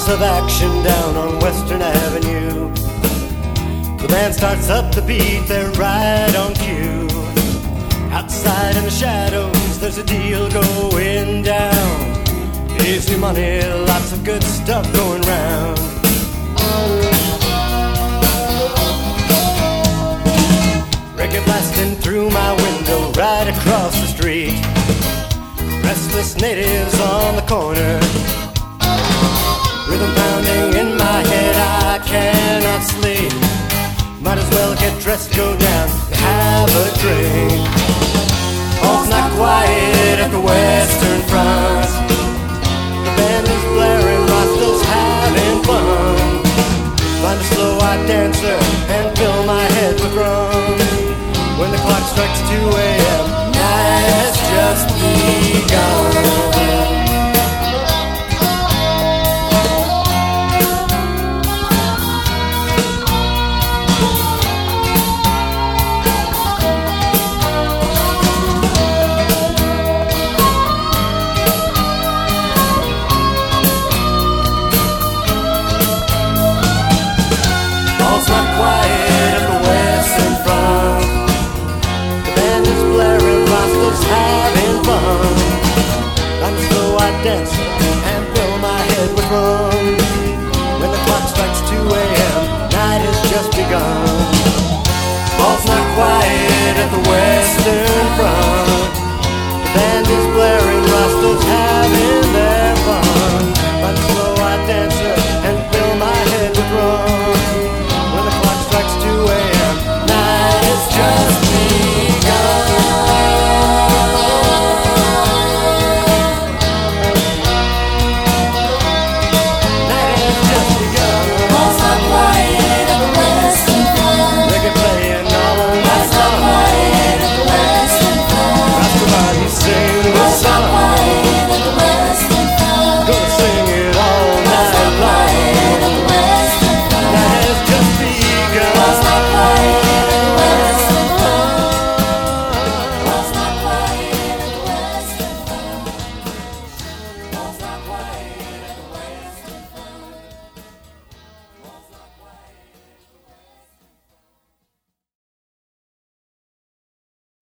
of action down on Western Avenue. The band starts up the beat, they're right on cue. Outside in the shadows, there's a deal going down. Easy money, lots of good stuff going round. Reggae blasting through my window right across the street. Restless natives on the corner. Rhythm pounding in my head, I cannot sleep. Might as well get dressed, go down, have a drink. All's not quiet at the Western Front. The band is blaring, Roscoe's having fun. Find a slow-eyed dancer and fill my head with rum. When the clock strikes 2 a.m., night has just begun. All's not quiet at the Western Front. The band is blaring, Roscoe's having fun. I'm a slow-eyed dancer and fill my head with rum. When the clock strikes 2 a.m., night has just begun. All's not quiet at the Western Front. The band is blaring,